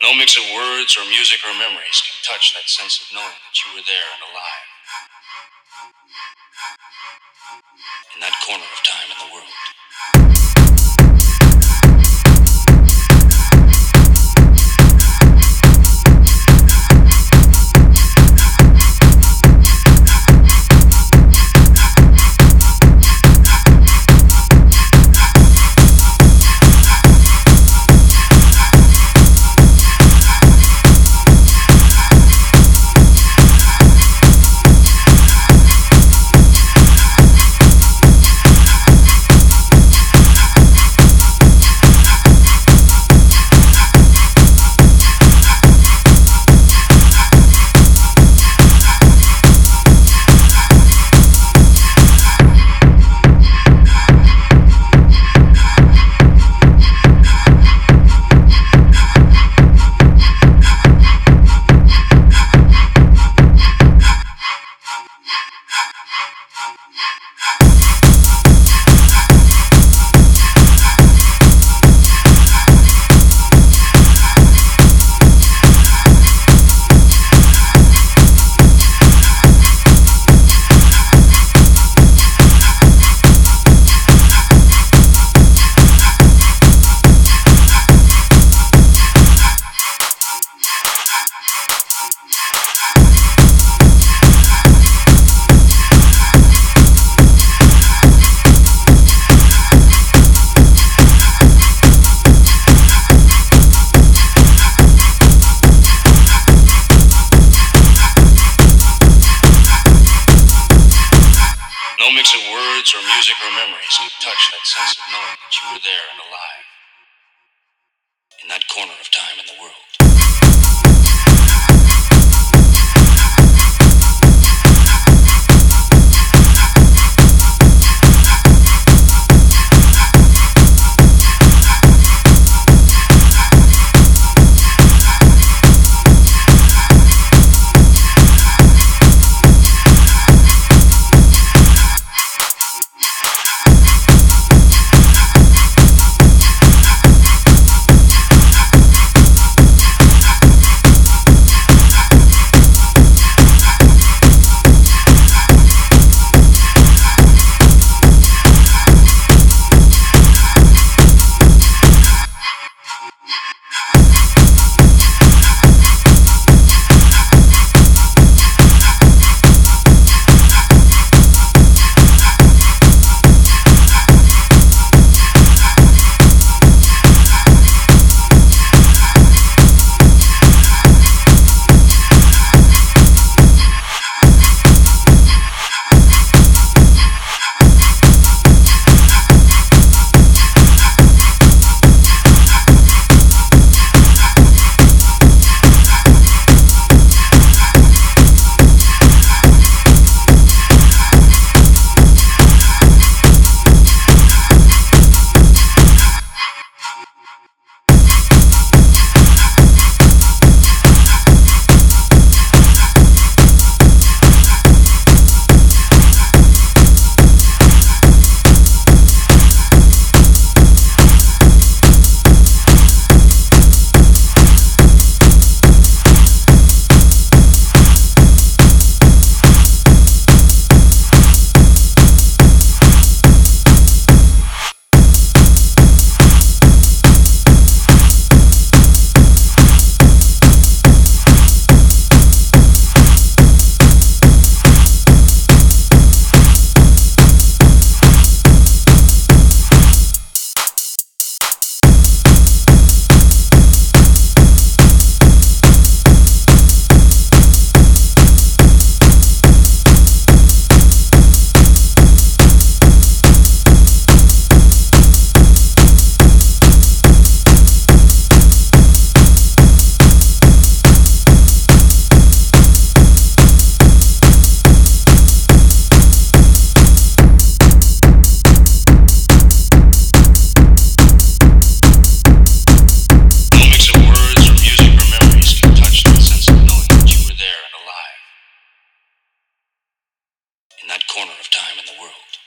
No mix of words or music or memories can touch that sense of knowing that you were there and alive. In that corner of time in the world. No mix of words or music or memories can touch that sense of knowing that you were there and alive. In that corner of time in the world. In that corner of time in the world.